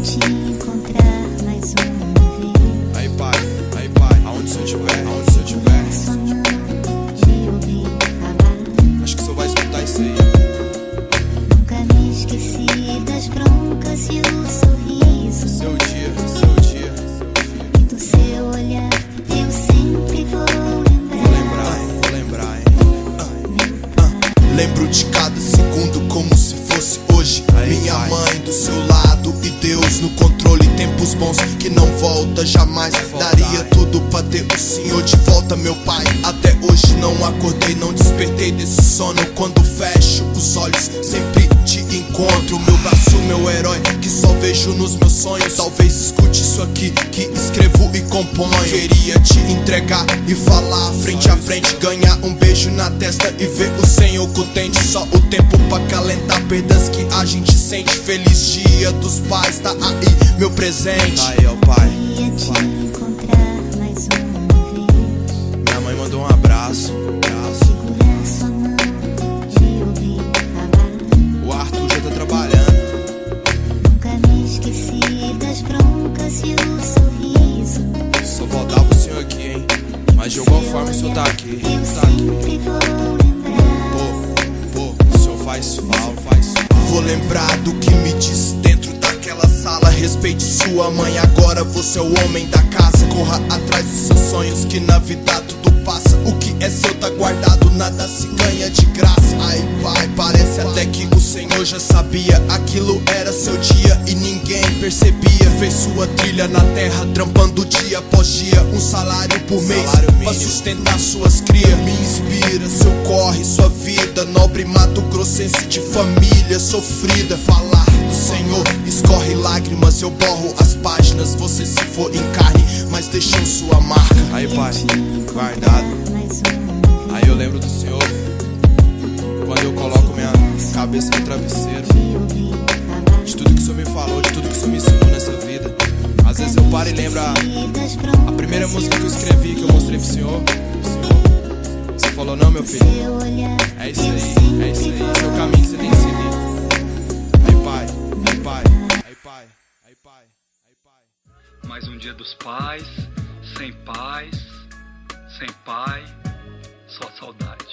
te encontrar mais uma vez. Aí pai, aonde você estiver, Sua mão de ouvir falar. acho que o senhor vai escutar isso aí. Nunca me esqueci das broncas e o sorriso. Seu dia. E do seu olhar eu sempre vou lembrar. Lembro de cada segundo como se fosse hoje. Minha mãe do seu lado e Deus no controle. Tempos bons que não volta jamais. Daria tudo pra ter o Senhor de volta, meu pai. Até hoje não acordei, não despertei desse sono. Quando fecho os olhos sempre te encontro. Meu braço, meu herói, que só vejo nos meus sonhos. Talvez escute isso aqui que escrevo e componho. Queria te entregar e falar frente a frente. Ganhar um beijo na testa e ver o Senhor contente. Só o tempo pra calentar perdas que a gente sente. Feliz dia dos pais, tá aí meu presente. Aí, ó pai. Queria te encontrar mais uma vez. Minha mãe mandou um abraço. Segurar sua mão de ouvir falar. O Arthur já tá trabalhando. Nunca me esqueci das broncas e o sorriso. Só faltava o senhor aqui, hein? Mas de alguma forma o senhor tá aqui. Eu sempre vou lembrar. Pô, o senhor faz falta. Vou lembrar do que me disse dentro daquela sala. Respeite sua mãe, agora você é o homem da casa. Corra atrás dos seus sonhos, que na vida tudo passa. O que é seu tá guardado, nada se ganha de graça. Ai pai, parece até que o Senhor já sabia. Aquilo era seu dia e ninguém percebia. Fez sua trilha na terra, trampando dia após dia. Um salário por mês pra sustentar suas crias. Me inspira, seu corre, sua vida. Nobre Mato Grossense de família sofrida. Falar do Senhor escorre lágrimas. Eu borro as páginas, você se for em carne, mas deixou sua marca. Aí pai, guardado. Mais uma Aí eu lembro do senhor quando eu coloco minha cabeça no travesseiro. de ouvir falar. De tudo que o senhor me falou, de tudo que o senhor me ensinou nessa vida. Às vezes eu paro e lembro a primeira música que eu escrevi, que eu mostrei pro senhor. Você falou, não meu filho, Seu olhar é isso aí, esse é o caminho que você tem que seguir. Aí pai. Mais um dia dos pais, sem pai, só saudade.